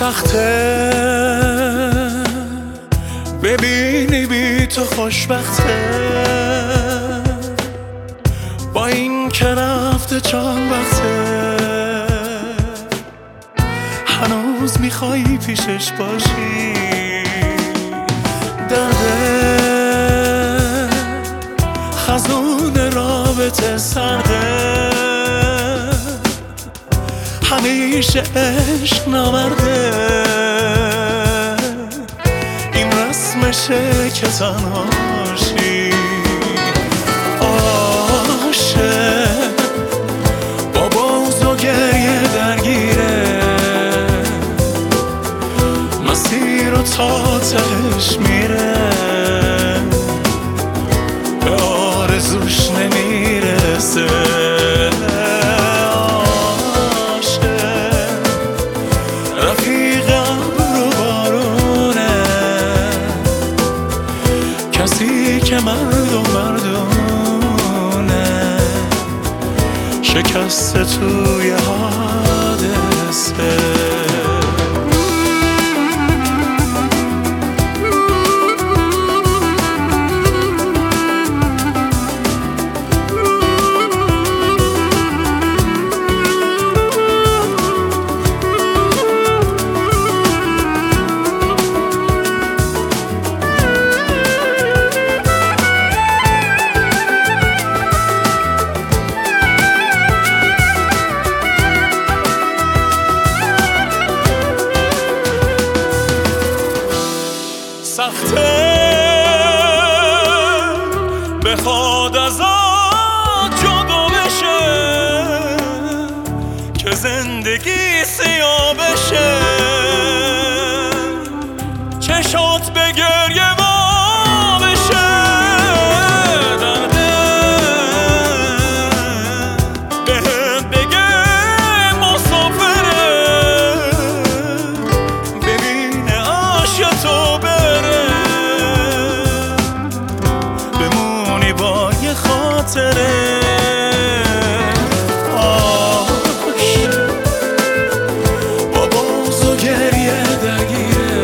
سخته ببینی بی تو خوشبخته، با این که رفته چند وقته هنوز میخوایی پیشش باشی. درده خزون رابطه سرده، همیشه عشق نامرده، این رسمشه که تنها باشی. عاشق با بغض و گریه درگیره، مسیر رو تا تهش میره، به آرزوش نمیرسه. کسی که مردونه شکسته توی حادثه. سخته بخواد ازت جدا بشه که زندگی سیاه بشه، چشات به گریه وا بشه. درده بهت بگه مسافره، ببینه عاشق تو خاطره. عاشق با بغض و گریه درگیره،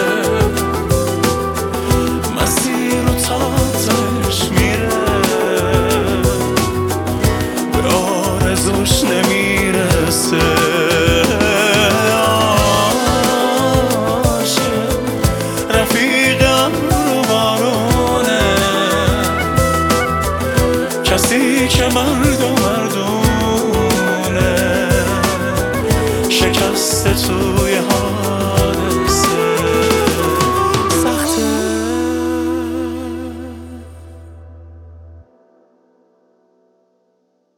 مسیر رو تا تهش میره، به آرزوش نمیرسه. عاشق رفیقم رو بارونه، کسی که من